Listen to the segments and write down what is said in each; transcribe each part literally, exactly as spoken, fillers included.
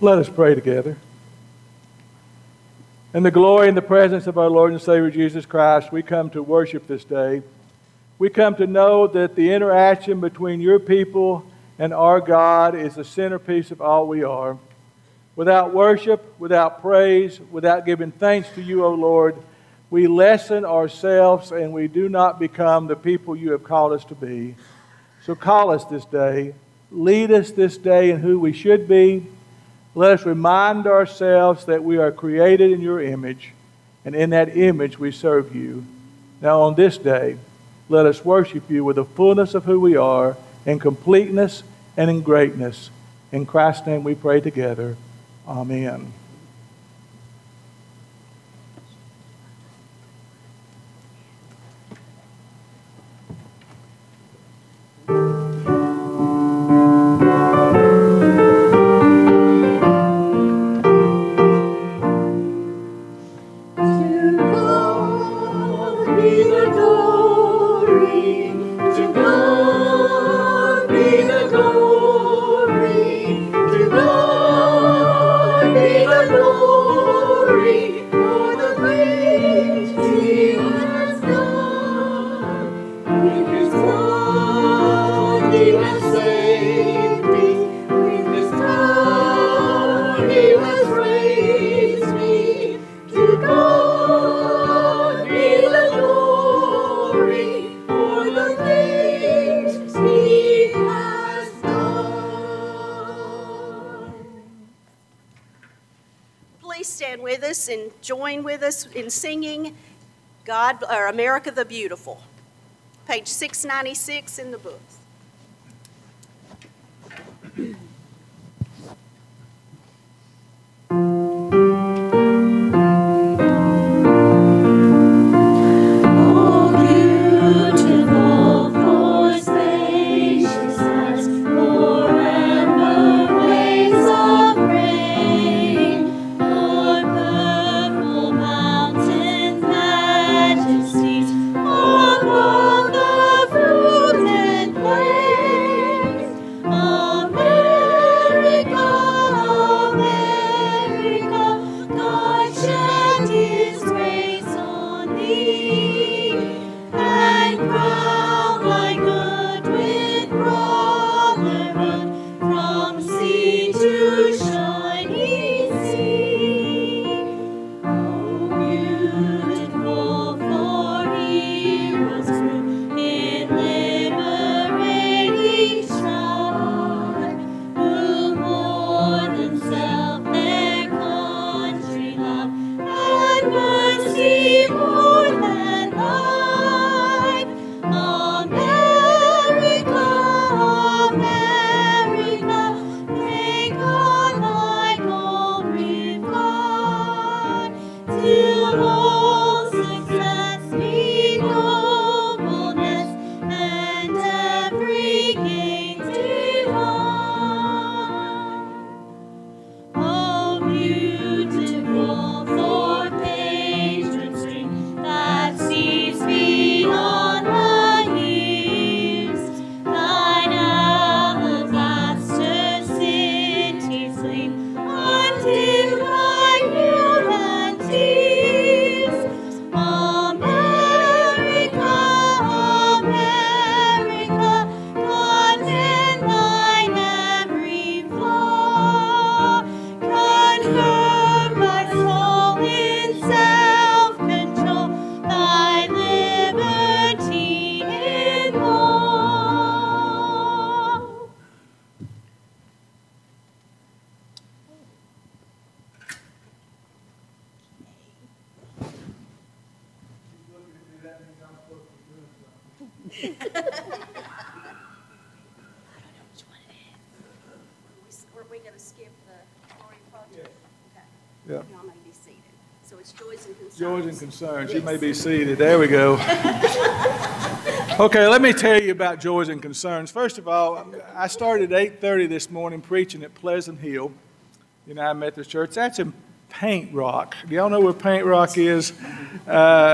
Let us pray together. In the glory and the presence of our Lord and Savior Jesus Christ, we come to worship this day. We come to know that the interaction between your people and our God is the centerpiece of all we are. Without worship, without praise, without giving thanks to you, O Lord, we lessen ourselves and we do not become the people you have called us to be. So call us this day. Lead us this day in who we should be. Let us remind ourselves that we are created in your image, and in that image we serve you. Now on this day, let us worship you with the fullness of who we are, in completeness and in greatness. In Christ's name we pray together. Amen. And join with us in singing God or America the Beautiful, page six ninety-six in the books. Yeah. Y'all may be seated. So it's Joys and Concerns. Joys and Concerns. You may be seated. There we go. Okay, let me tell you about Joys and Concerns. First of all, I started at eight thirty this morning preaching at Pleasant Hill United Methodist Church. That's in Paint Rock. Do y'all know where Paint Rock is? Uh,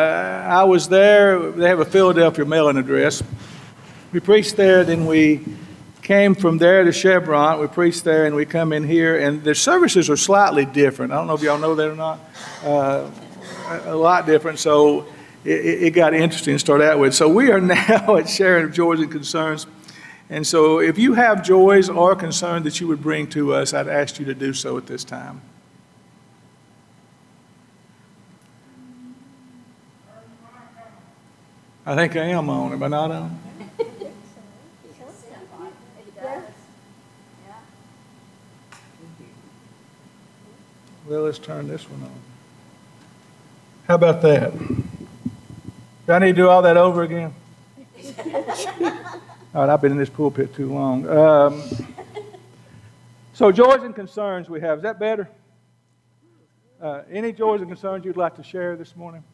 I was there. They have a Philadelphia mailing address. We preached there, then we came from there to Chevron. We preached there, and we come in here, and the services are slightly different. I don't know if y'all know that or not. Uh, a lot different, so it, it got interesting to start out with. So we are now at sharing joys and concerns. And so if you have joys or concerns that you would bring to us, I'd ask you to do so at this time. I think I am on. Am I not on? Well, let's turn this one on. How about that? Do I need to do all that over again? All right, I've been in this pulpit too long. Um, so joys and concerns we have. Is that better? Uh, any joys and concerns you'd like to share this morning?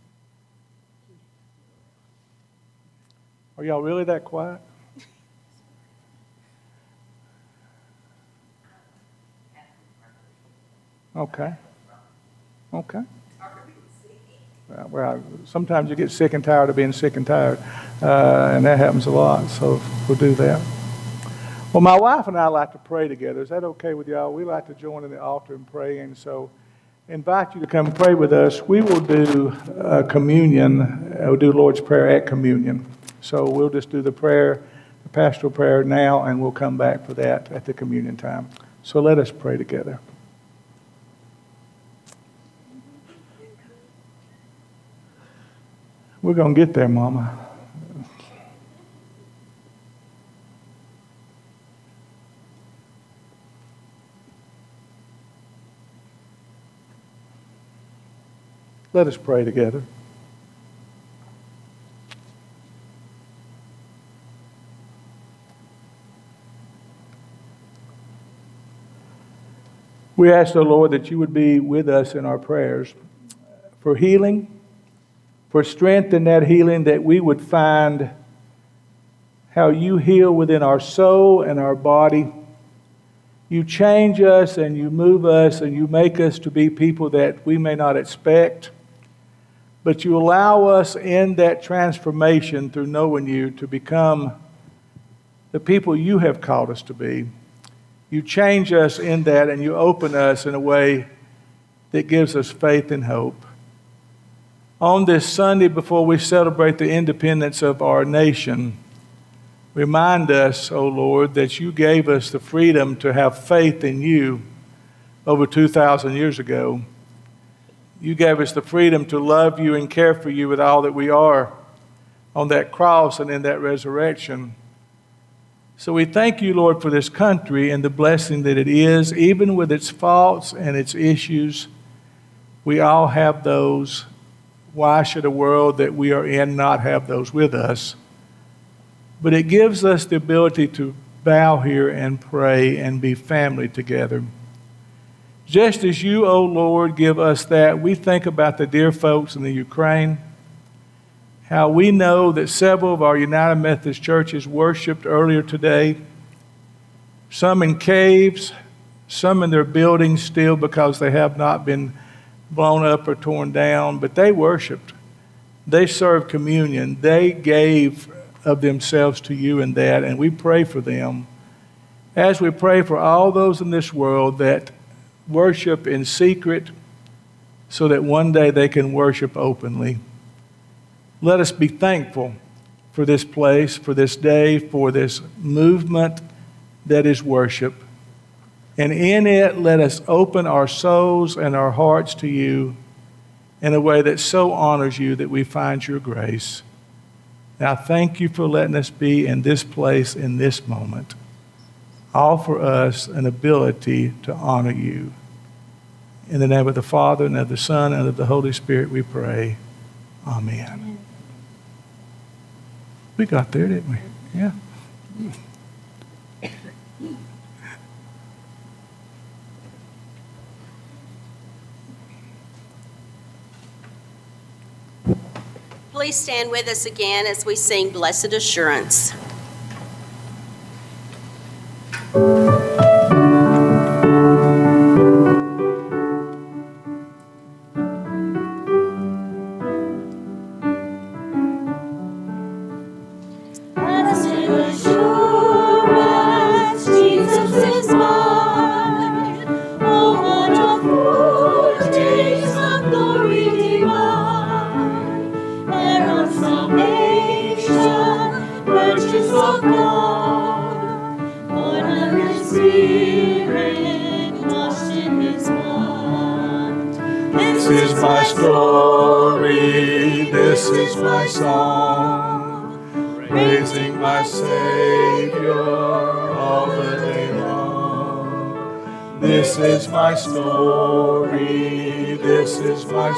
Are y'all really that quiet? Okay. Okay. Well, well, sometimes you get sick and tired of being sick and tired, uh, and that happens a lot, so we'll do that. Well, my wife and I like to pray together. Is that okay with y'all? We like to join in the altar and pray, and so I invite you to come pray with us. We will do uh, communion. We'll do Lord's Prayer at communion. So we'll just do the prayer, the pastoral prayer now, and we'll come back for that at the communion time. So let us pray together. We're going to get there, Mama. Let us pray together. We ask, O Lord, that you would be with us in our prayers for healing, for strength in that healing, that we would find how you heal within our soul and our body. You change us and you move us and you make us to be people that we may not expect, but you allow us in that transformation through knowing you to become the people you have called us to be. You change us in that and you open us in a way that gives us faith and hope. On this Sunday, before we celebrate the independence of our nation, remind us, O Lord, that you gave us the freedom to have faith in you over two thousand years ago. You gave us the freedom to love you and care for you with all that we are on that cross and in that resurrection. So we thank you, Lord, for this country and the blessing that it is, even with its faults and its issues. We all have those. Why should a world that we are in not have those with us? But it gives us the ability to bow here and pray and be family together. Just as you, O Lord, give us that, we think about the dear folks in the Ukraine, how we know that several of our United Methodist churches worshiped earlier today, some in caves, some in their buildings still because they have not been blown up or torn down, but they worshiped. They served communion. They gave of themselves to you in that, and we pray for them. As we pray for all those in this world that worship in secret so that one day they can worship openly. Let us be thankful for this place, for this day, for this movement that is worship. And in it, let us open our souls and our hearts to you in a way that so honors you that we find your grace. Now, thank you for letting us be in this place in this moment. Offer us an ability to honor you. In the name of the Father, and of the Son, and of the Holy Spirit, we pray. Amen. Amen. We got there, didn't we? Yeah. Please stand with us again as we sing Blessed Assurance. Blessed assurance. my story, this is my song, praising my Savior all the day long. This is my story, this is my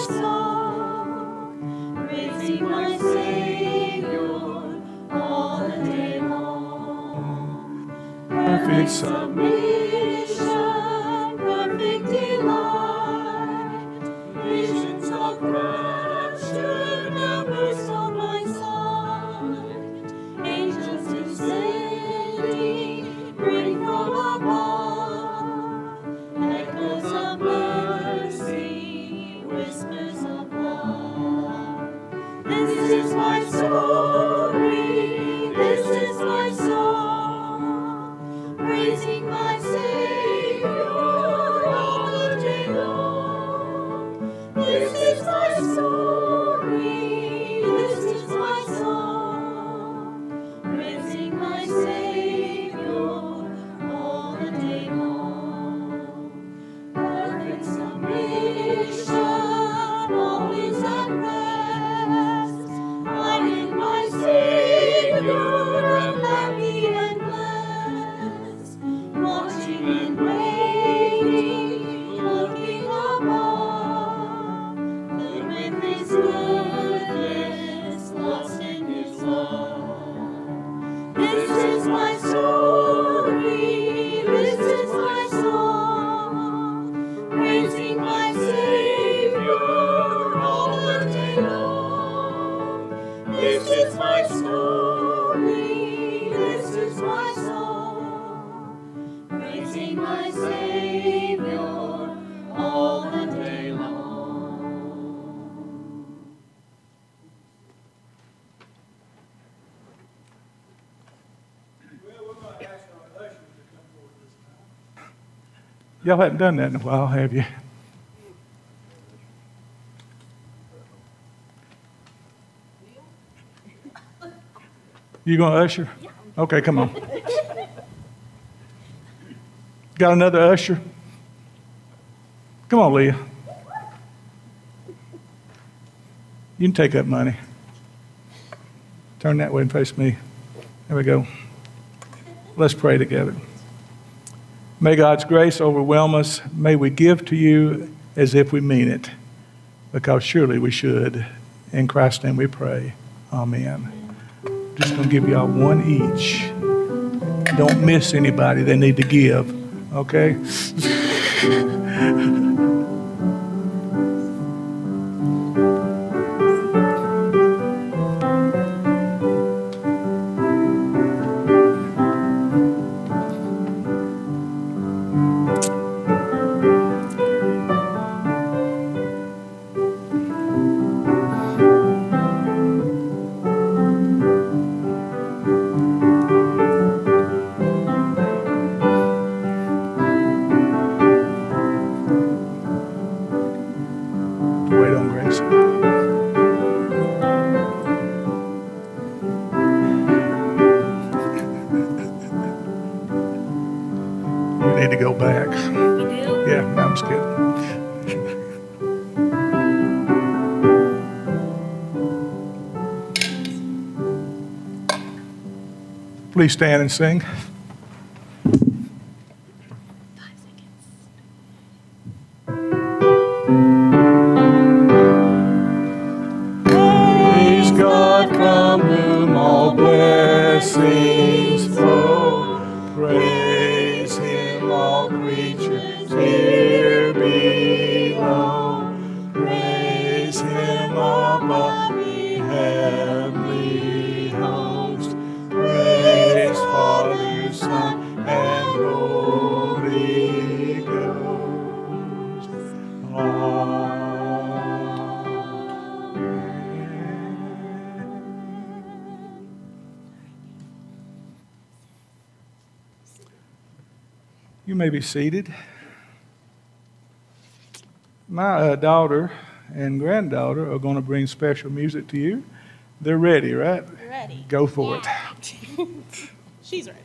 song, praising my Savior all the day long. Perfect submission, perfect delight, visions of rapture never saw my sight. Angels descending, bring from above, echoes of mercy, whispers of love. This is my story, this is my song, praising my Savior all the day long. This is my story, this is my song, praising my Savior all the day long. Perfect submission, all is at rest. I in my Savior am happy and blessed, watching and waiting, looking above, filled with His goodness, lost in His love. This is my story, this is my song, praising my Savior all the day long. This is my story, this is my song, praising my Savior all the day long. Y'all haven't done that in a while, have you? You going to usher? Okay, come on. Got another usher? Come on, Leah. You can take that money. Turn that way and face me. There we go. Let's pray together. May God's grace overwhelm us. May we give to you as if we mean it, because surely we should. In Christ's name we pray. Amen. Just going to give y'all one each. Don't miss anybody. They need to give. Okay? Wait on Grace. You need to go back. You do? Yeah, no, I'm just kidding. Please stand and sing. Praise God from whom all blessings flow. Praise Him, all creatures here below. Praise Him above the heavenly host. Praise Father, Son, and Holy Ghost. Amen. You may be seated. My uh, daughter and granddaughter are going to bring special music to you. They're ready, right? Ready. Go for it. She's ready.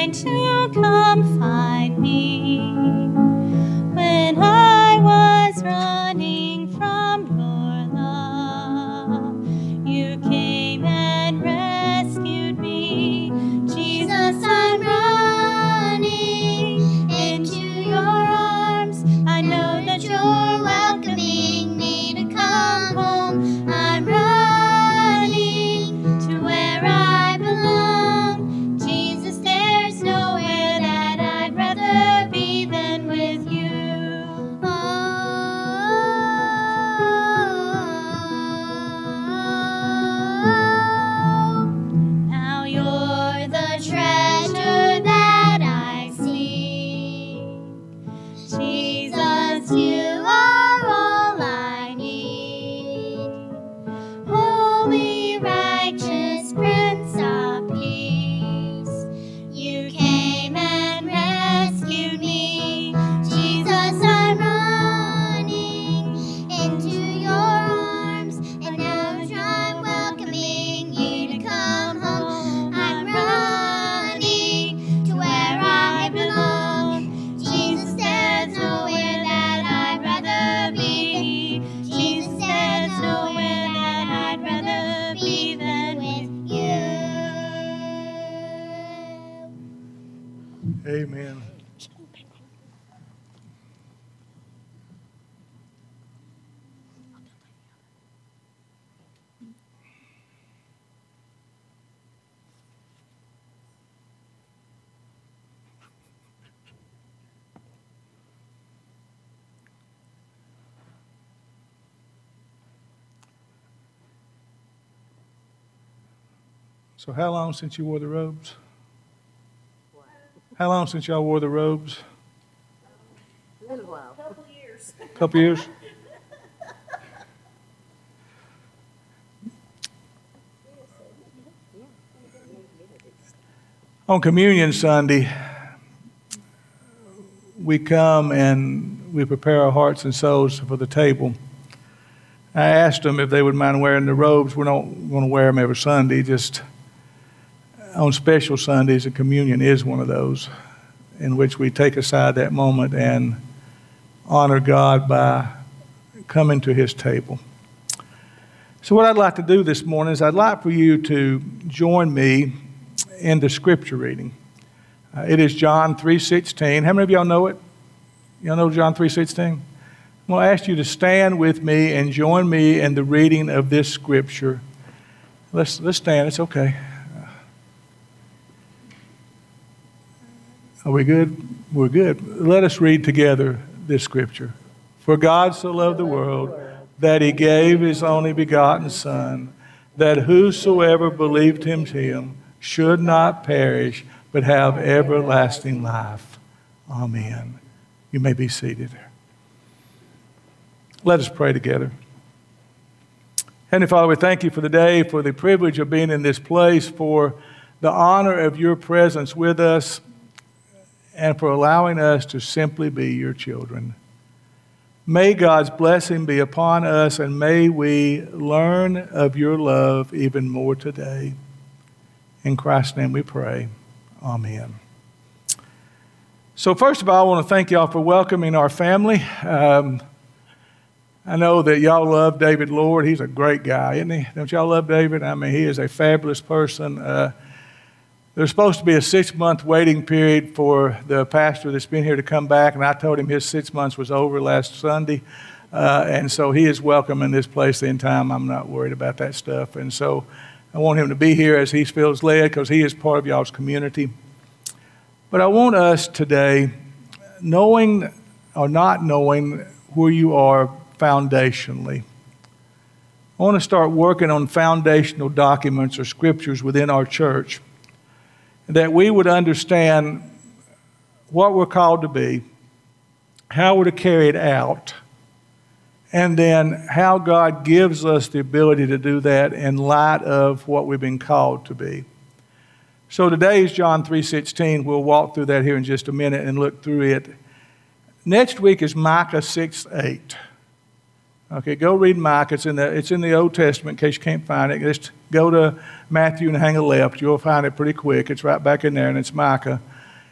kind to come find me. When I was running from your love, you came and rescued me. Jesus, I'm running into your arms. I know that you're welcoming me to come home. I'm running to where I belong. Jesus, there's nowhere that I'd rather be than with you. Now you're the treasure that I seek. Jesus, you are all I need. Holy, righteous Prince of Peace, you came and rescued me. Jesus, I'm running into your arms, and now I'm welcoming you to come home. I'm running to where I belong. Jesus, there's nowhere that I'd rather be. Jesus, there's nowhere that I'd rather be than with you. Amen. So how long since you wore the robes? How long since y'all wore the robes? A little while. Couple years. Couple years? On Communion Sunday, we come and we prepare our hearts and souls for the table. I asked them if they would mind wearing the robes. We're not going to wear them every Sunday, just on special Sundays, and communion is one of those in which we take aside that moment and honor God by coming to his table. So what I'd like to do this morning is I'd like for you to join me in the scripture reading. Uh, it is John three sixteen. How many of y'all know it? Y'all know John three sixteen? I'm going to ask you to stand with me and join me in the reading of this scripture. Let's, let's stand. It's okay. Are we good? We're good. Let us read together this scripture. For God so loved the world that he gave his only begotten Son, that whosoever believed in him should not perish, but have everlasting life. Amen. You may be seated. Let us pray together. Heavenly Father, we thank you for the day, for the privilege of being in this place, for the honor of your presence with us, and for allowing us to simply be your children. May God's blessing be upon us, and may we learn of your love even more today. In Christ's name we pray. Amen. So first of all, I want to thank y'all for welcoming our family. Um, I know that y'all love David Lord. He's a great guy, isn't he? Don't y'all love David? I mean, he is a fabulous person. Uh, There's supposed to be a six-month waiting period for the pastor that's been here to come back, and I told him his six months was over last Sunday, uh, and so he is welcome in this place in time. I'm not worried about that stuff, and so I want him to be here as he feels led because he is part of y'all's community. But I want us today, knowing or not knowing where you are foundationally, I want to start working on foundational documents or scriptures within our church, that we would understand what we're called to be, how we're to carry it out, and then how God gives us the ability to do that in light of what we've been called to be. So today is John three sixteen. We'll walk through that here in just a minute and look through it. Next week is Micah six eight. Okay, go read Micah. It's in the, it's in the Old Testament in case you can't find it. Just go to Matthew and hang a left. You'll find it pretty quick. It's right back in there, and it's Micah.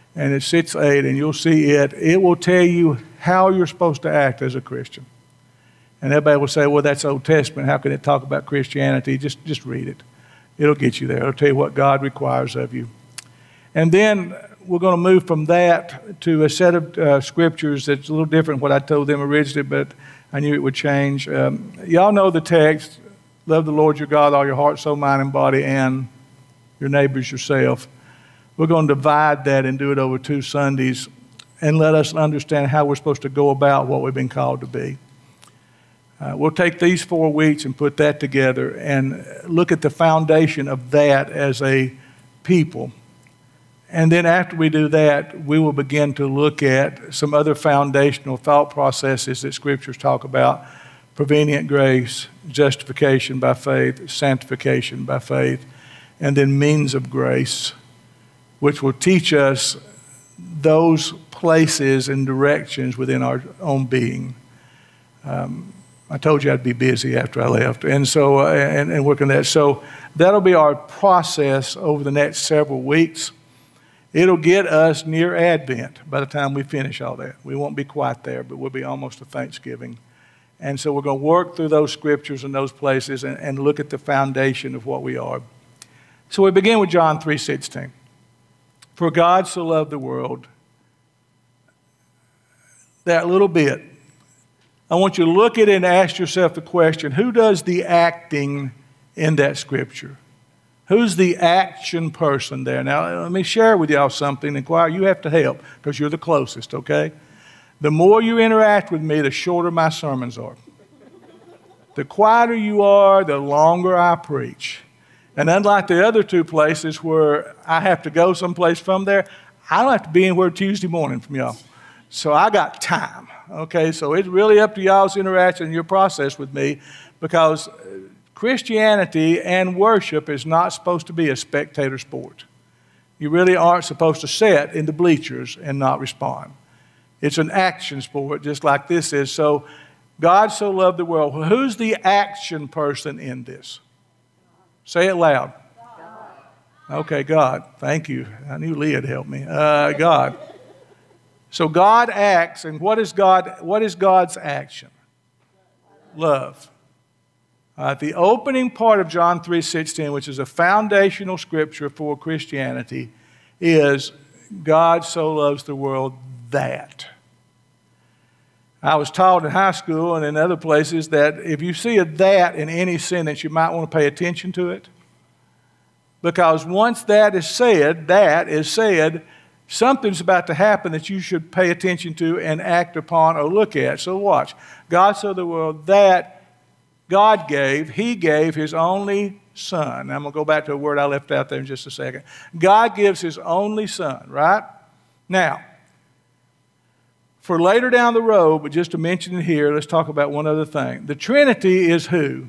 and it's six eight, and you'll see it. It will tell you how you're supposed to act as a Christian. And everybody will say, well, that's Old Testament. How can it talk about Christianity? Just, just read it. It'll get you there. It'll tell you what God requires of you. And then we're going to move from that to a set of uh, scriptures that's a little different than what I told them originally, but I knew it would change. Um, y'all know the text, love the Lord your God, all your heart, soul, mind, and body, and your neighbors yourself. We're going to divide that and do it over two Sundays and let us understand how we're supposed to go about what we've been called to be. Uh, we'll take these four weeks and put that together and look at the foundation of that as a people. And then after we do that, we will begin to look at some other foundational thought processes that scriptures talk about: prevenient grace, justification by faith, sanctification by faith, and then means of grace, which will teach us those places and directions within our own being. Um, I told you I'd be busy after I left, and so uh, and, and working that. So that'll be our process over the next several weeks. It'll get us near Advent by the time we finish all that. We won't be quite there, but we'll be almost to Thanksgiving. And so we're going to work through those scriptures and those places and, and look at the foundation of what we are. So we begin with John three sixteen. For God so loved the world, that little bit. I want you to look at it and ask yourself the question, who does the acting in that scripture? Who's the action person there? Now, let me share with y'all something. Inquire, you have to help because you're the closest, okay? The more you interact with me, the shorter my sermons are. The quieter you are, the longer I preach. And unlike the other two places where I have to go someplace from there, I don't have to be anywhere Tuesday morning from y'all. So I got time, okay? So it's really up to y'all's interaction and your process with me, because Christianity and worship is not supposed to be a spectator sport. You really aren't supposed to sit in the bleachers and not respond. It's an action sport, just like this is. So God so loved the world. Well, who's the action person in this? Say it loud. God. Okay, God. Thank you. I knew Leah'd help me. Uh, God. So God acts, and what is God? What is God's action? Love. Uh, the opening part of John three sixteen, which is a foundational scripture for Christianity, is God so loves the world that. I was taught in high school and in other places that if you see a that in any sentence, you might want to pay attention to it. Because once that is said, that is said, something's about to happen that you should pay attention to and act upon or look at. So watch. God so loved the world that God gave, He gave His only Son. Now I'm going to go back to a word I left out there in just a second. God gives His only Son, right? Now, for later down the road, but just to mention it here, let's talk about one other thing. The Trinity is who?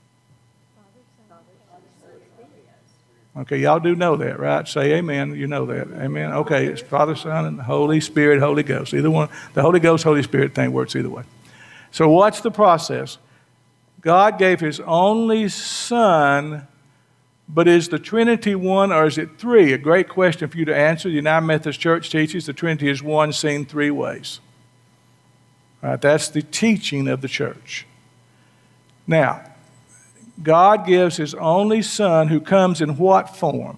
Okay, y'all do know that, right? Say amen. You know that. Amen. Okay, it's Father, Son, and the Holy Spirit, Holy Ghost. Either one. The Holy Ghost, Holy Spirit thing works either way. So what's the process? God gave His only Son, but is the Trinity one or is it three? A great question for you to answer. The United Methodist Church teaches the Trinity is one seen three ways. All right, that's the teaching of the church. Now, God gives His only Son, who comes in what form?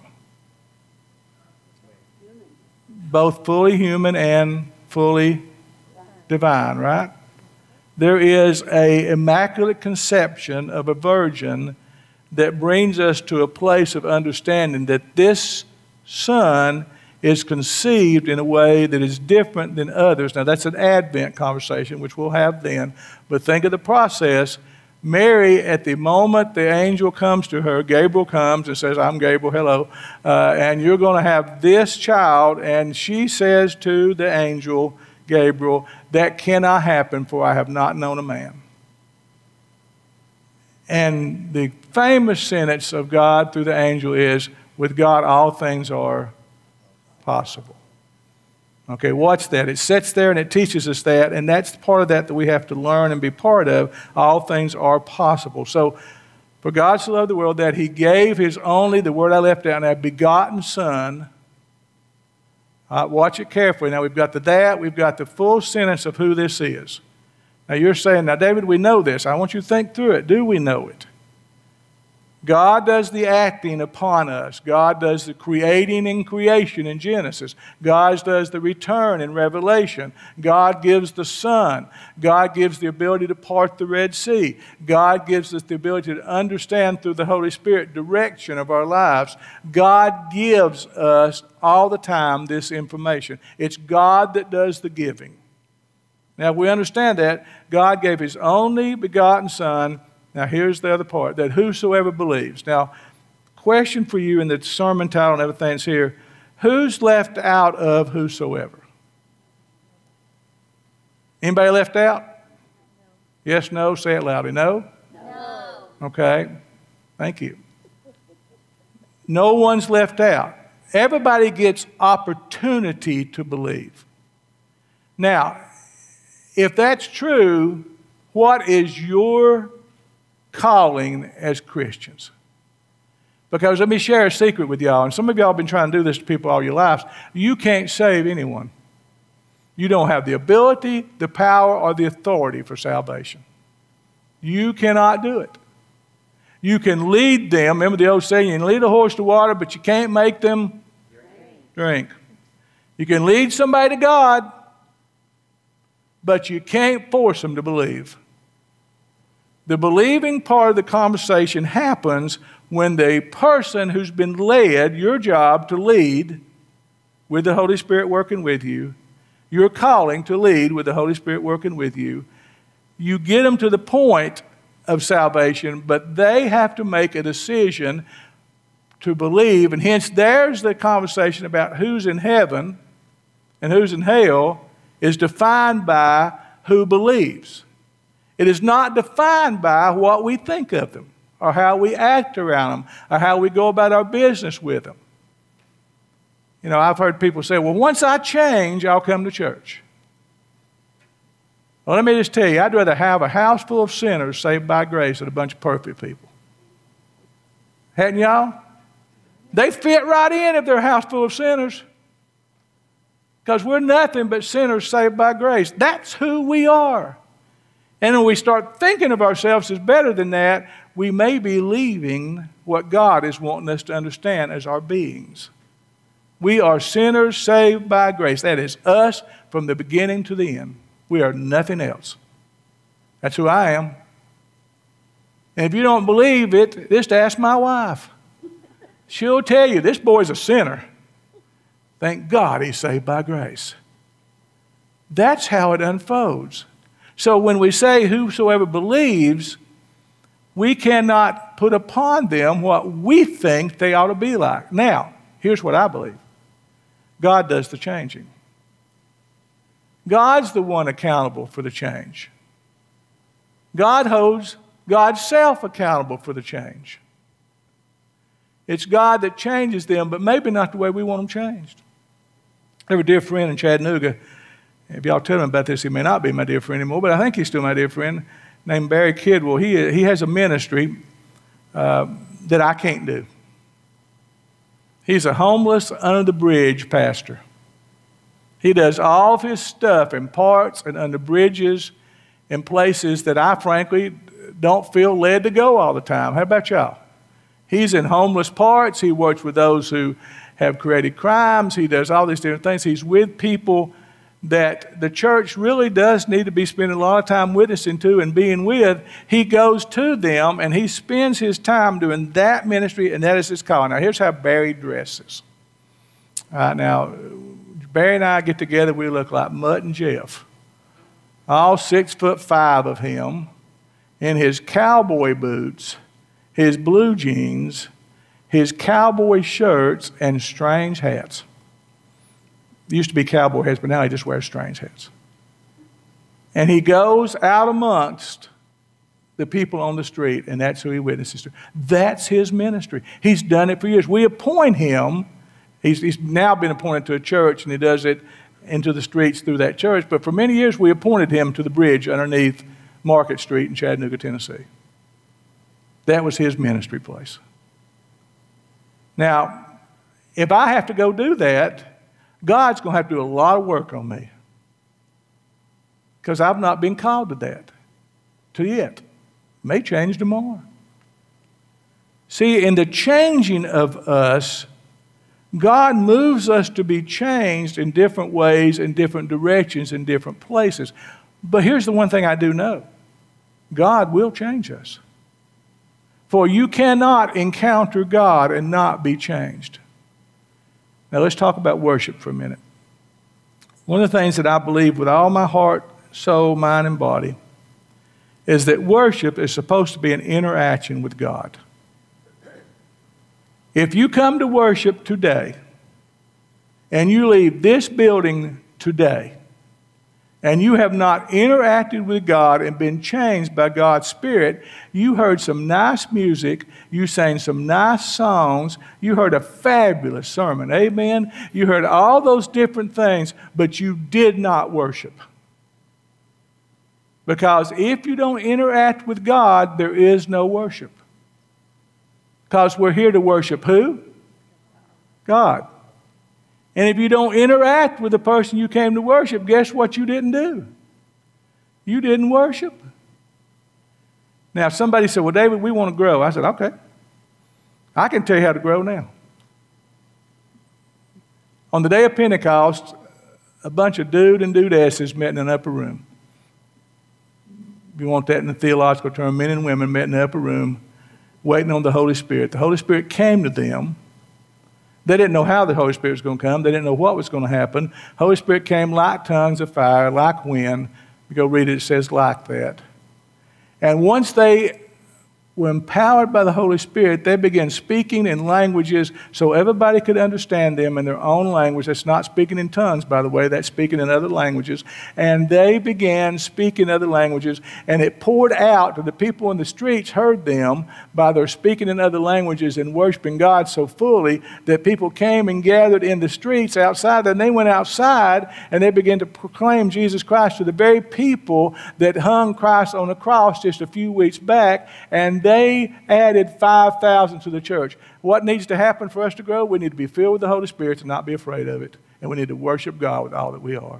Both fully human and fully divine, right? There is an immaculate conception of a virgin that brings us to a place of understanding that this Son is conceived in a way that is different than others. Now, that's an Advent conversation, which we'll have then. But think of the process. Mary, at the moment the angel comes to her, Gabriel comes and says, I'm Gabriel, hello, uh, and you're going to have this child. And she says to the angel, Gabriel, that cannot happen, for I have not known a man. And the famous sentence of God through the angel is, with God all things are possible. Okay, watch that. It sits there and it teaches us that, and that's part of that that we have to learn and be part of. All things are possible. So, for God so loved the world that He gave His only, the word I left out, now, begotten Son. All right, watch it carefully. Now we've got the that, we've got the full sentence of who this is. Now you're saying, now David, we know this. I want you to think through it. Do we know it? God does the acting upon us. God does the creating in creation in Genesis. God does the return in Revelation. God gives the sun. God gives the ability to part the Red Sea. God gives us the ability to understand through the Holy Spirit direction of our lives. God gives us all the time this information. It's God that does the giving. Now, if we understand that, God gave His only begotten Son. Now, here's the other part, that whosoever believes. Now, question for you in the sermon title and everything's here. Who's left out of whosoever? Anybody left out? Yes, no? Say it loudly. No? No. Okay. Thank you. No one's left out. Everybody gets opportunity to believe. Now, if that's true, what is your calling as Christians? Because let me share a secret with y'all, and some of y'all have been trying to do this to people all your lives. You can't save anyone. You don't have the ability, the power, or the authority for salvation. You cannot do it. You can lead them. Remember the old saying, you can lead a horse to water, but you can't make them drink. drink. You can lead somebody to God, but you can't force them to believe. The believing part of the conversation happens when the person who's been led, your job to lead with the Holy Spirit working with you, your calling to lead with the Holy Spirit working with you, you get them to the point of salvation, but they have to make a decision to believe, and hence there's the conversation about who's in heaven and who's in hell is defined by who believes. It is not defined by what we think of them or how we act around them or how we go about our business with them. You know, I've heard people say, well, once I change, I'll come to church. Well, let me just tell you, I'd rather have a house full of sinners saved by grace than a bunch of perfect people. Hadn't y'all? They fit right in if they're a house full of sinners. Because we're nothing but sinners saved by grace. That's who we are. And when we start thinking of ourselves as better than that, we may be leaving what God is wanting us to understand as our beings. We are sinners saved by grace. That is us from the beginning to the end. We are nothing else. That's who I am. And if you don't believe it, just ask my wife. She'll tell you, this boy's a sinner. Thank God he's saved by grace. That's how it unfolds. So when we say whosoever believes, we cannot put upon them what we think they ought to be like. Now, here's what I believe. God does the changing. God's the one accountable for the change. God holds God's self accountable for the change. It's God that changes them, but maybe not the way we want them changed. I have a dear friend in Chattanooga. If y'all tell him about this, he may not be my dear friend anymore, but I think he's still my dear friend, named Barry Kidwell. He, he has a ministry uh, that I can't do. He's a homeless, under-the-bridge pastor. He does all of his stuff in parks and under bridges in places that I, frankly, don't feel led to go all the time. How about y'all? He's in homeless parts. He works with those who have committed crimes. He does all these different things. He's with people that the church really does need to be spending a lot of time witnessing to and being with. He goes to them and he spends his time doing that ministry, and that is his calling. Now, here's how Barry dresses. All right, now, Barry and I get together, we look like Mutt and Jeff. All six foot five of him in his cowboy boots, his blue jeans, his cowboy shirts, and strange hats. It used to be cowboy hats, but now he just wears strange hats. And he goes out amongst the people on the street, and that's who he witnesses to. That's his ministry. He's done it for years. We appoint him. He's, he's now been appointed to a church, and he does it into the streets through that church. But for many years, we appointed him to the bridge underneath Market Street in Chattanooga, Tennessee. That was his ministry place. Now, if I have to go do that, God's going to have to do a lot of work on me because I've not been called to that to yet. May change tomorrow. See, in the changing of us, God moves us to be changed in different ways, in different directions, in different places. But here's the one thing I do know. God will change us. For you cannot encounter God and not be changed. Now let's talk about worship for a minute. One of the things that I believe with all my heart, soul, mind, and body is that worship is supposed to be an interaction with God. If you come to worship today and you leave this building today and you have not interacted with God and been changed by God's Spirit, you heard some nice music, you sang some nice songs, you heard a fabulous sermon, amen? You heard all those different things, but you did not worship. Because if you don't interact with God, there is no worship. Because we're here to worship who? God. And if you don't interact with the person you came to worship, guess what you didn't do? You didn't worship. Now, somebody said, well, David, we want to grow. I said, okay. I can tell you how to grow now. On the day of Pentecost, a bunch of dude and dudesses met in an upper room. If you want that in the theological term, men and women met in the upper room waiting on the Holy Spirit. The Holy Spirit came to them. They didn't know how the Holy Spirit was going to come. They didn't know what was going to happen. Holy Spirit came like tongues of fire, like wind. You go read it, it says like that. And once they were empowered by the Holy Spirit, they began speaking in languages so everybody could understand them in their own language. That's not speaking in tongues, by the way. That's speaking in other languages. And they began speaking other languages, and it poured out to the people in the streets heard them by their speaking in other languages and worshiping God so fully that people came and gathered in the streets outside. And they went outside, and they began to proclaim Jesus Christ to the very people that hung Christ on the cross just a few weeks back, and they added five thousand to the church. What needs to happen for us to grow? We need to be filled with the Holy Spirit and not be afraid of it. And we need to worship God with all that we are.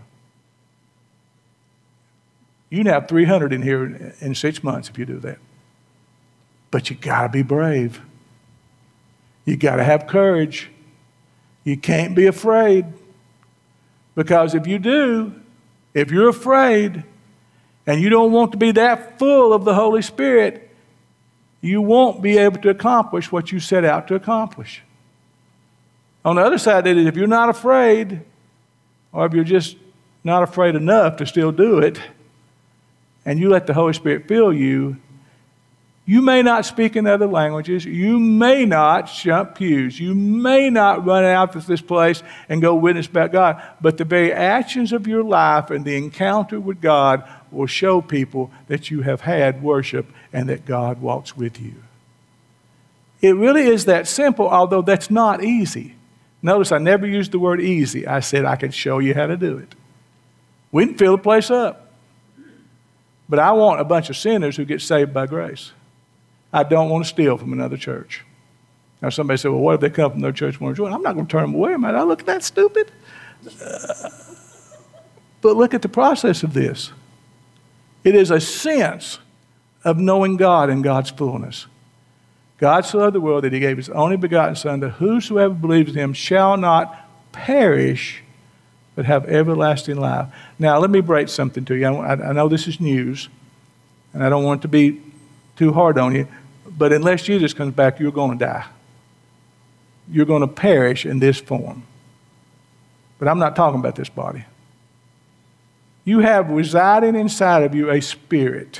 You can have three hundred in here in six months if you do that. But you got to be brave. You got to have courage. You can't be afraid. Because if you do, if you're afraid and you don't want to be that full of the Holy Spirit, you won't be able to accomplish what you set out to accomplish. On the other side, that is, if you're not afraid, or if you're just not afraid enough to still do it, and you let the Holy Spirit fill you, you may not speak in other languages. You may not jump pews. You may not run out of this place and go witness about God. But the very actions of your life and the encounter with God will show people that you have had worship and that God walks with you. It really is that simple, although that's not easy. Notice I never used the word easy. I said I could show you how to do it. We can fill the place up. But I want a bunch of sinners who get saved by grace. I don't want to steal from another church. Now somebody said, well, what if they come from their church and want to join? I'm not going to turn them away. Am I look that stupid? Uh, but look at the process of this. It is a sense of knowing God and God's fullness. God so loved the world that he gave his only begotten Son, that whosoever believes in him shall not perish, but have everlasting life. Now, let me break something to you. I, I know this is news, and I don't want it to be too hard on you, but unless Jesus comes back, you're going to die. You're going to perish in this form. But I'm not talking about this body. You have residing inside of you a spirit.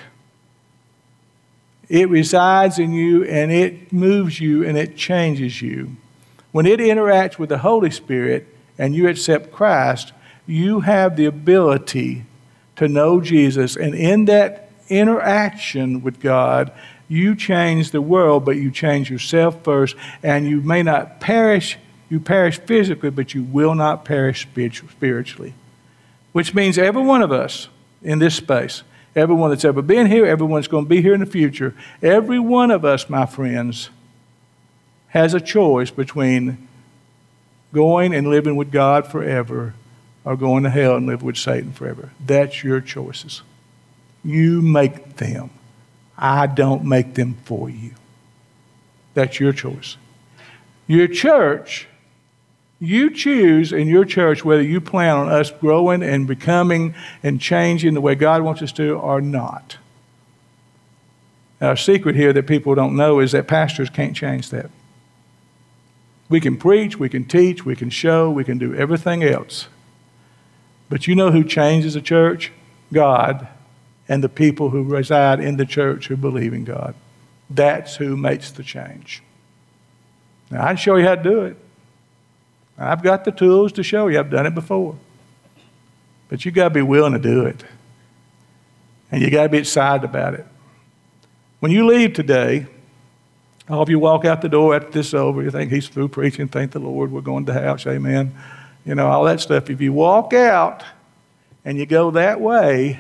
It resides in you, and it moves you, and it changes you. When it interacts with the Holy Spirit and you accept Christ, you have the ability to know Jesus. And in that interaction with God, you change the world, but you change yourself first. And you may not perish, you perish physically, but you will not perish spiritually. Which means every one of us in this space, everyone that's ever been here, everyone's going to be here in the future, every one of us, my friends, has a choice between going and living with God forever, or going to hell and live with Satan forever. That's your choices. You make them. I don't make them for you. That's your choice. Your church, you choose in your church whether you plan on us growing and becoming and changing the way God wants us to or not. Now, a secret here that people don't know is that pastors can't change that. We can preach, we can teach, we can show, we can do everything else. But you know who changes a church? God and the people who reside in the church who believe in God. That's who makes the change. Now, I can show you how to do it. I've got the tools to show you. I've done it before. But you got to be willing to do it. And you got to be excited about it. When you leave today, I hope you walk out the door after this is over. You think he's through preaching. Thank the Lord. We're going to the house. Amen. You know, all that stuff. If you walk out and you go that way,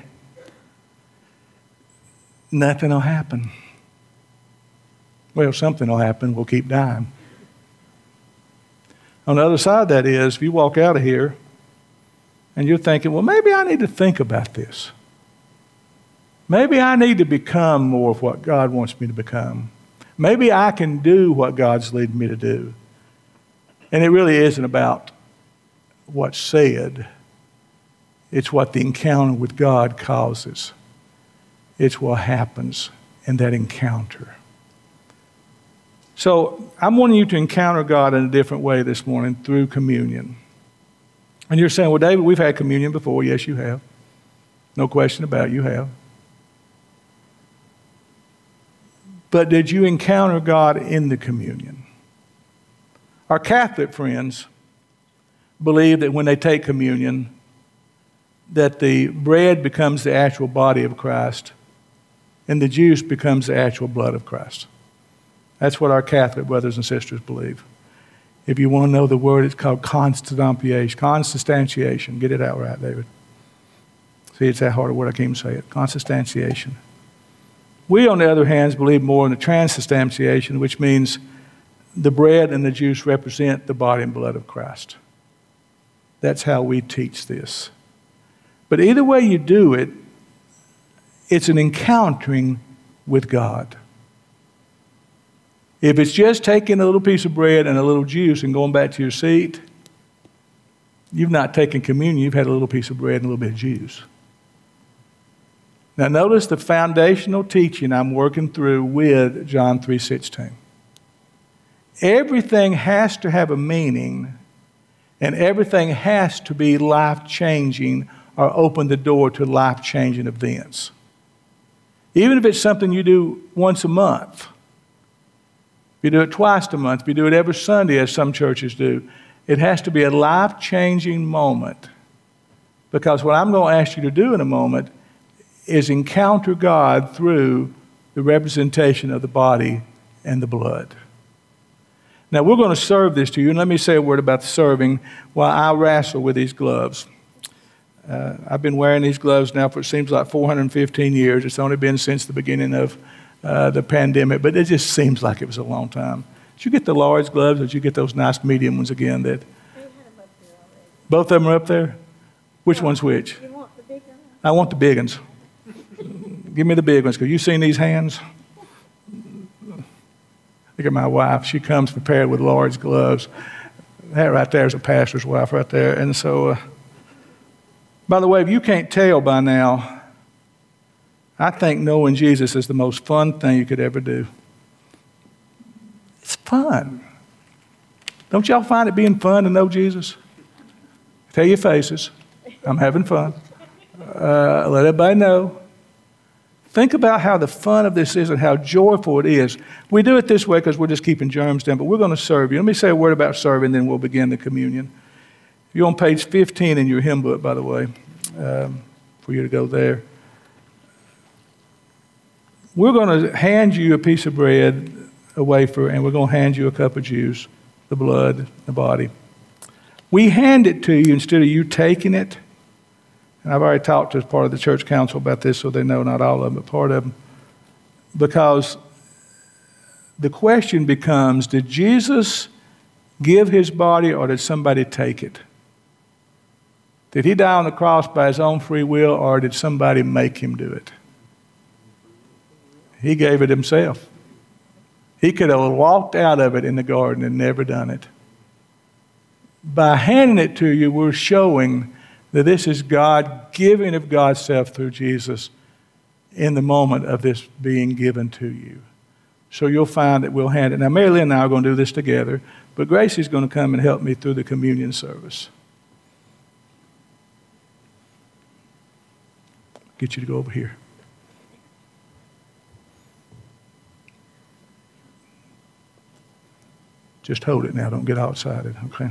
nothing will happen. Well, something will happen. We'll keep dying. On the other side of that is, if you walk out of here and you're thinking, well, maybe I need to think about this. Maybe I need to become more of what God wants me to become. Maybe I can do what God's leading me to do. And it really isn't about what's said. It's what the encounter with God causes. It's what happens in that encounter. So I'm wanting you to encounter God in a different way this morning through communion. And you're saying, well, David, we've had communion before. Yes, you have. No question about it, you have. But did you encounter God in the communion? Our Catholic friends believe that when they take communion, that the bread becomes the actual body of Christ and the juice becomes the actual blood of Christ. That's what our Catholic brothers and sisters believe. If you want to know the word, it's called consubstantiation. Consubstantiation. Get it out right, David. See, it's that hard a word, I can't even say it. Consubstantiation. We, on the other hand, believe more in the transubstantiation, which means the bread and the juice represent the body and blood of Christ. That's how we teach this. But either way you do it, it's an encountering with God. If it's just taking a little piece of bread and a little juice and going back to your seat, you've not taken communion, you've had a little piece of bread and a little bit of juice. Now notice the foundational teaching I'm working through with John three sixteen. Everything has to have a meaning, and everything has to be life-changing or open the door to life-changing events. Even if it's something you do once a month, if you do it twice a month, if you do it every Sunday, as some churches do, it has to be a life-changing moment. Because what I'm going to ask you to do in a moment is encounter God through the representation of the body and the blood. Now, we're going to serve this to you, and let me say a word about the serving while I wrestle with these gloves. Uh, I've been wearing these gloves now for, it seems like, four hundred fifteen years. It's only been since the beginning of uh, the pandemic, but it just seems like it was a long time. Did you get the large gloves, or did you get those nice medium ones again? That both of them are up there? Which one's which? You want the big one? I want the big ones. Give me the big ones, because you seen these hands? Look at my wife. She comes prepared with large gloves. That right there is a pastor's wife right there. And so, uh, by the way, if you can't tell by now, I think knowing Jesus is the most fun thing you could ever do. It's fun. Don't y'all find it being fun to know Jesus? Tell your faces. I'm having fun. Uh, let everybody know. Think about how the fun of this is and how joyful it is. We do it this way because we're just keeping germs down, but we're going to serve you. Let me say a word about serving, then we'll begin the communion. You're on page fifteen in your hymn book, by the way, um, for you to go there. We're going to hand you a piece of bread, a wafer, and we're going to hand you a cup of juice, the blood, the body. We hand it to you instead of you taking it. And I've already talked to part of the church council about this, so they know not all of them, but part of them. Because the question becomes, did Jesus give his body, or did somebody take it? Did he die on the cross by his own free will, or did somebody make him do it? He gave it himself. He could have walked out of it in the garden and never done it. By handing it to you, we're showing that this is God giving of God's self through Jesus in the moment of this being given to you. So you'll find that we'll hand it. Now, Mary Lynn and I are going to do this together, but Gracie's going to come and help me through the communion service. Get you to go over here. Just hold it now. Don't get outside it, okay?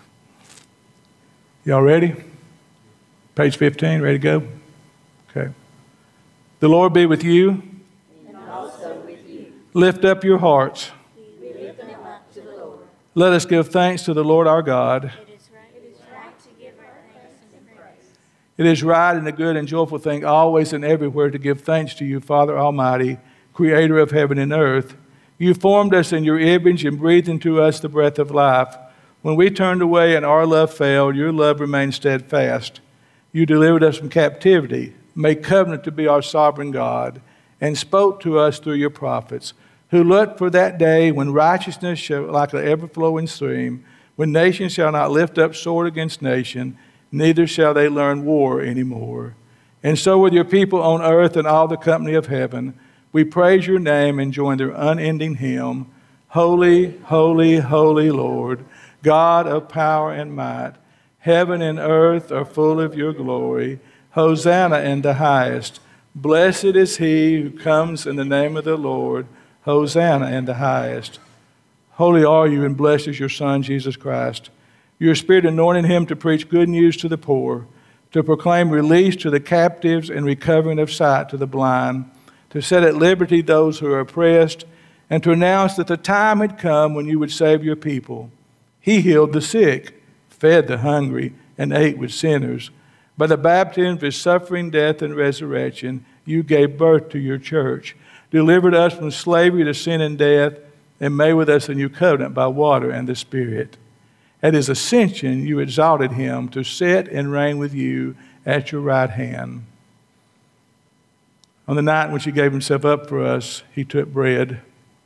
Y'all ready? Page fifteen, ready to go? Okay. The Lord be with you. And also with you. Lift up your hearts. We lift them up to the Lord. Let us give thanks to the Lord our God. It is right, it is right to give our thanks and praise. It is right and a good and joyful thing always and everywhere to give thanks to you, Father Almighty, Creator of heaven and earth. You formed us in your image and breathed into us the breath of life. When we turned away and our love failed, your love remained steadfast. You delivered us from captivity, made covenant to be our sovereign God, and spoke to us through your prophets, who looked for that day when righteousness shall, like an ever-flowing stream, when nation shall not lift up sword against nation, neither shall they learn war anymore. And so with your people on earth and all the company of heaven, we praise your name and join their unending hymn, Holy, holy, holy Lord, God of power and might. Heaven and earth are full of your glory. Hosanna in the highest. Blessed is he who comes in the name of the Lord. Hosanna in the highest. Holy are you and blessed is your Son, Jesus Christ. Your Spirit anointed him to preach good news to the poor, to proclaim release to the captives and recovering of sight to the blind, to set at liberty those who are oppressed, and to announce that the time had come when you would save your people. He healed the sick, fed the hungry, and ate with sinners. By the baptism of his suffering, death, and resurrection, you gave birth to your church, delivered us from slavery to sin and death, and made with us a new covenant by water and the Spirit. At his ascension, you exalted him to sit and reign with you at your right hand. On the night in which he gave himself up for us, he took bread,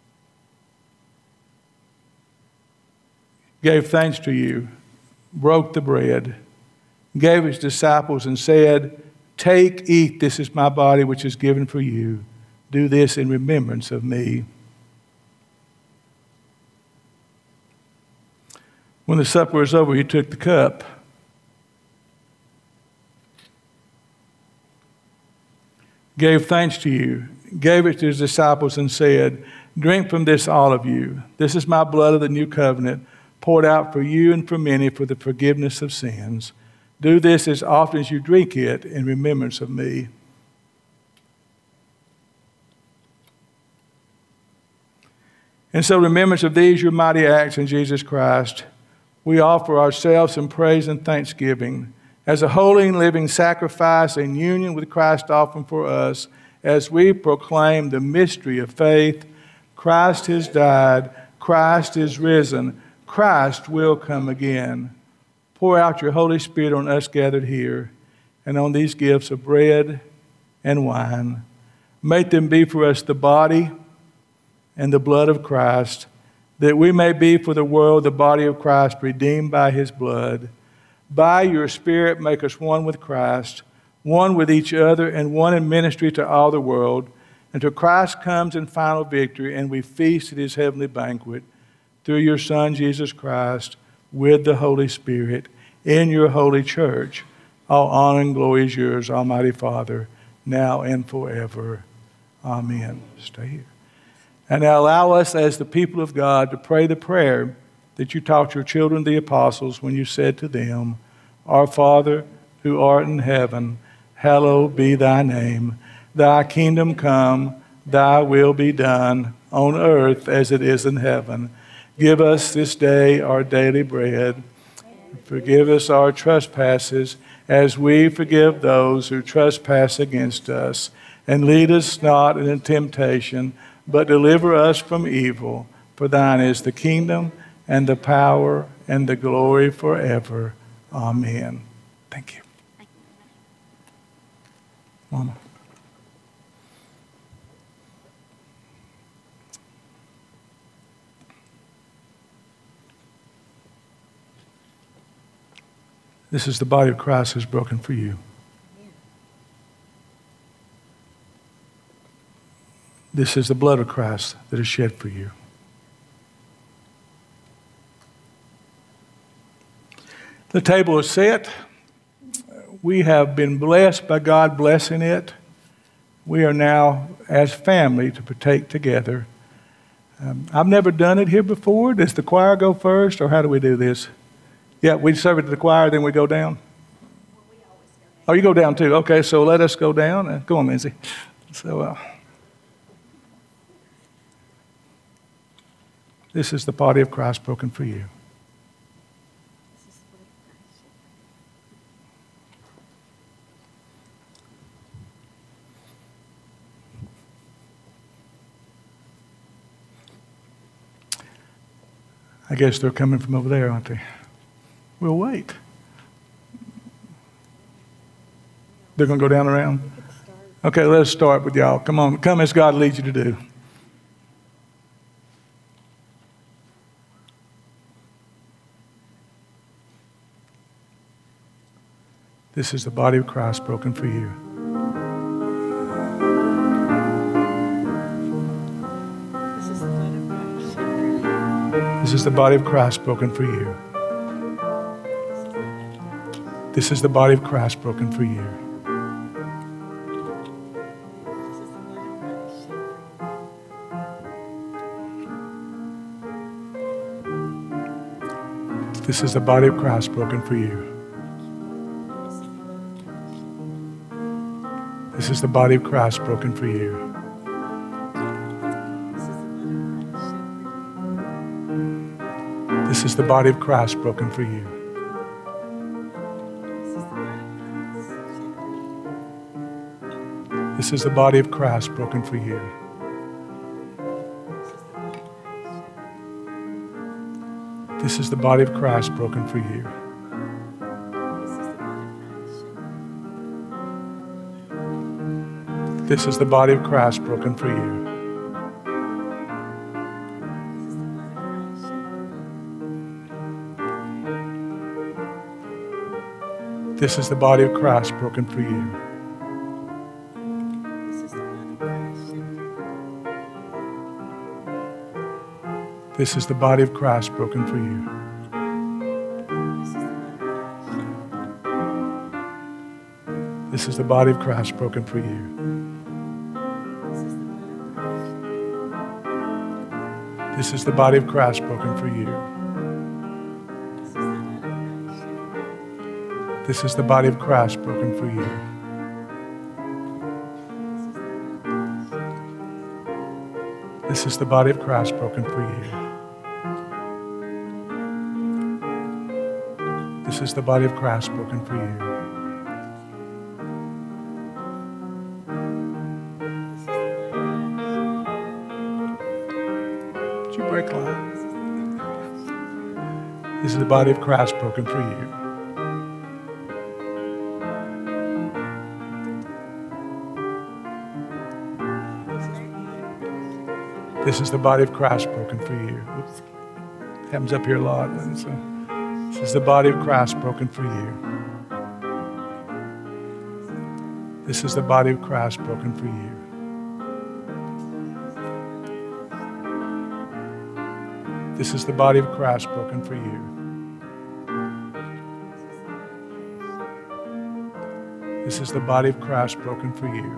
gave thanks to you, broke the bread, gave his disciples and said, "Take, eat, this is my body which is given for you. Do this in remembrance of me." When the supper was over, he took the cup. Gave thanks to you, gave it to his disciples and said, "Drink from this, all of you. This is my blood of the new covenant, poured out for you and for many for the forgiveness of sins. Do this as often as you drink it in remembrance of me." And so, remembrance of these, your mighty acts in Jesus Christ, we offer ourselves in praise and thanksgiving as a holy and living sacrifice in union with Christ offered for us, as we proclaim the mystery of faith. Christ has died, Christ is risen, Christ will come again. Pour out your Holy Spirit on us gathered here and on these gifts of bread and wine. Make them be for us the body and the blood of Christ, that we may be for the world the body of Christ, redeemed by his blood. By your Spirit, make us one with Christ, one with each other, and one in ministry to all the world, until Christ comes in final victory and we feast at his heavenly banquet through your Son, Jesus Christ, with the Holy Spirit, in your holy church. All honor and glory is yours, Almighty Father, now and forever. Amen. Stay here. And now allow us as the people of God to pray the prayer that you taught your children, the apostles, when you said to them, "Our Father, who art in heaven, hallowed be thy name. Thy kingdom come, thy will be done, on earth as it is in heaven. Give us this day our daily bread. Forgive us our trespasses, as we forgive those who trespass against us. And lead us not into temptation, but deliver us from evil. For thine is the kingdom, and the power and the glory forever. Amen. Thank you. Mama. This is the body of Christ who's broken for you. This is the blood of Christ that is shed for you. The table is set. We have been blessed by God blessing it. We are now, as family, to partake together. Um, I've never done it here before. Does the choir go first, or how do we do this? Yeah, we serve it to the choir, then we go down? Oh, you go down too. Okay, so let us go down. Uh, go on, Lindsay. So, uh, this is the body of Christ broken for you. I guess they're coming from over there, aren't they? We'll wait. They're going to go down around? Okay, let's start with y'all. Come on, come as God leads you to do. This is the body of Christ broken for you. This is the body of Christ broken for you. This is the body of Christ broken for you. This is the body of Christ broken for you. This is the body of Christ broken for you. This is the body of Christ broken for you. This is the body of Christ broken for you. This is the body of Christ broken for you. This is the body of Christ broken for you. This is the body of Christ broken for you. This is the body of Christ broken for you. This is the body of Christ broken for you. This is the body of Christ broken for you. This is the body of Christ broken for you. This is the body of Christ broken for you. This is the body of Christ broken for you. Did you break line? This is the body of Christ broken for you. This is the body of Christ broken for you. Oops. Happens up here a lot. So, this is the body of Christ broken for you. This is the body of Christ broken for you. This is the body of Christ broken for you. This is the body of Christ broken for you.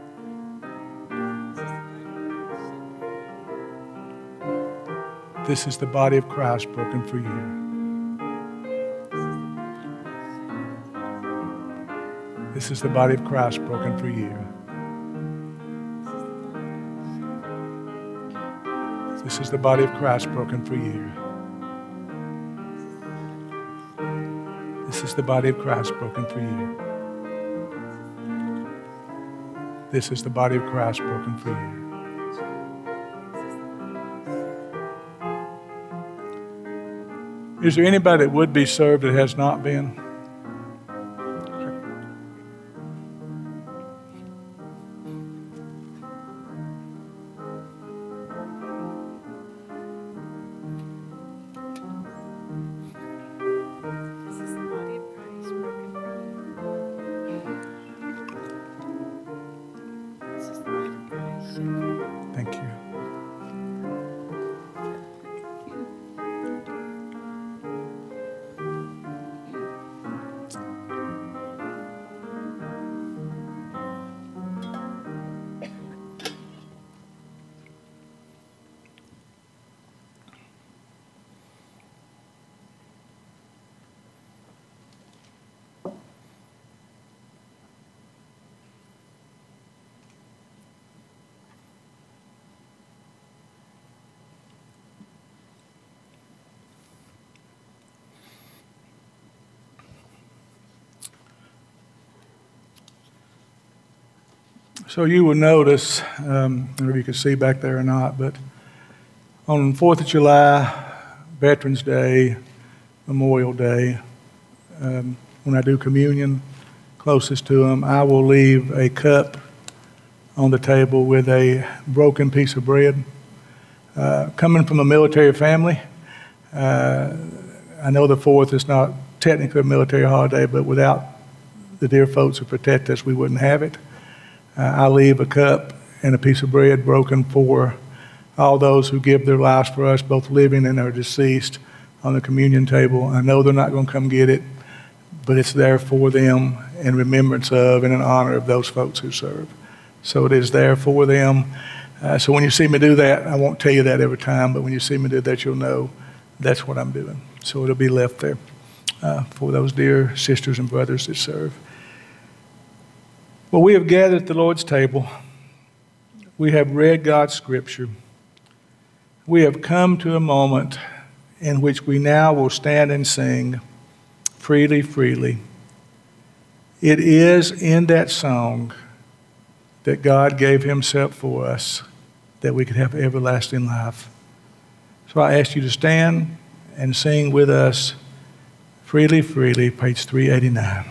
This is the body of Christ broken for you. This is the body of Christ broken for you. This is the body of Christ broken for you. This is the body of Christ broken for you. This is the body of Christ broken for you. Is there anybody that would be served that has not been? Thank you. So you will notice, um, I don't know if you can see back there or not, but on fourth of July, Veterans Day, Memorial Day, um, when I do communion closest to them, I will leave a cup on the table with a broken piece of bread. Uh, coming from a military family, uh, I know the fourth is not technically a military holiday, but without the dear folks who protect us, we wouldn't have it. Uh, I leave a cup and a piece of bread broken for all those who give their lives for us, both living and are deceased, on the communion table. I know they're not going to come get it, but it's there for them in remembrance of and in honor of those folks who serve. So it is there for them. Uh, so when you see me do that, I won't tell you that every time, but when you see me do that, you'll know that's what I'm doing. So it'll be left there uh, for those dear sisters and brothers that serve. Well, we have gathered at the Lord's table. We have read God's scripture. We have come to a moment in which we now will stand and sing, Freely, Freely. It is in that song that God gave himself for us that we could have everlasting life. So I ask you to stand and sing with us, Freely, Freely, page three eighty-nine.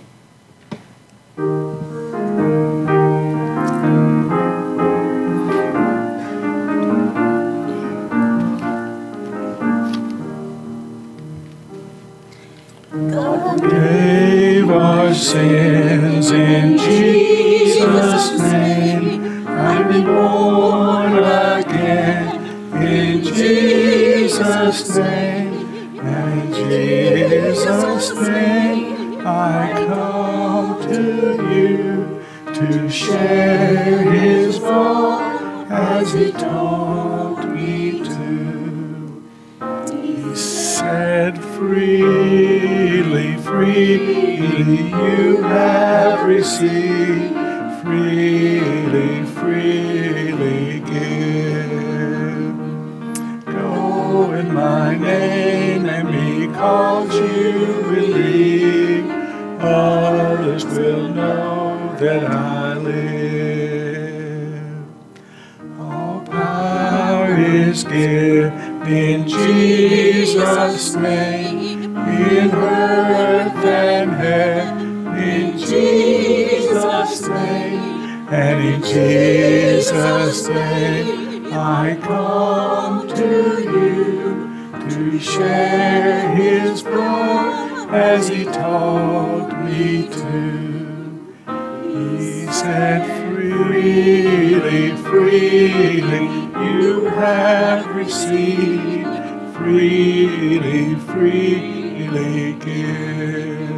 Forgave our sins in Jesus' name. I've been born again in Jesus' name. And in Jesus' name I come to you to share his love as he taught me to. He said, freely, freely you have received, freely, freely give. Go in my name, and because you believe, others will know that I live. All power is given in Jesus' name, in earth and heaven, in Jesus' name, and in Jesus' name I come to you to share his blood as he taught me to. He said, freely, freely you have received, freely, freely give.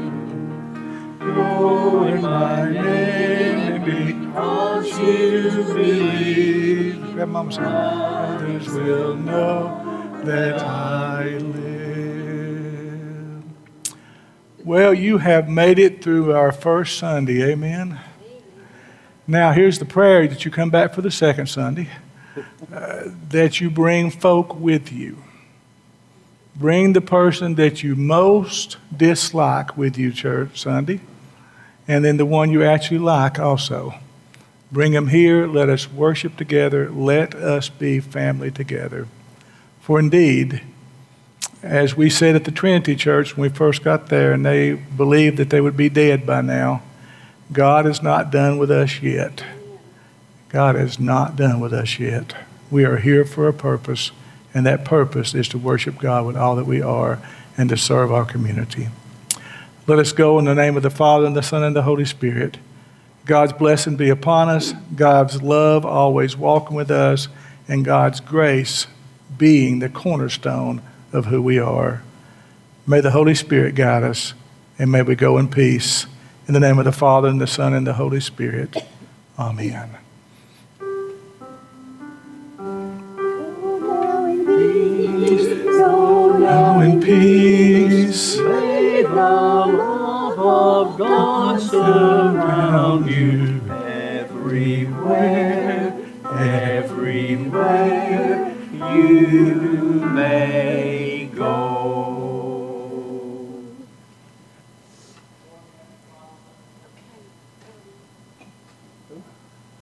Go in my name, and because you believe, grab Mama's hand, others will know that I live. Well, you have made it through our first Sunday, amen? Now, here's the prayer that you come back for the second Sunday, uh, that you bring folk with you. Bring the person that you most dislike with you, church Sunday, and then the one you actually like also. Bring them here. Let us worship together. Let us be family together. For indeed, as we said at the Trinity Church when we first got there, and they believed that they would be dead by now, God is not done with us yet. God is not done with us yet. We are here for a purpose, and that purpose is to worship God with all that we are and to serve our community. Let us go in the name of the Father, and the Son, and the Holy Spirit. God's blessing be upon us, God's love always walking with us, and God's grace being the cornerstone of who we are. May the Holy Spirit guide us, and may we go in peace. In the name of the Father, and the Son, and the Holy Spirit. Amen. Go in peace. May the love of God surround you everywhere, everywhere you may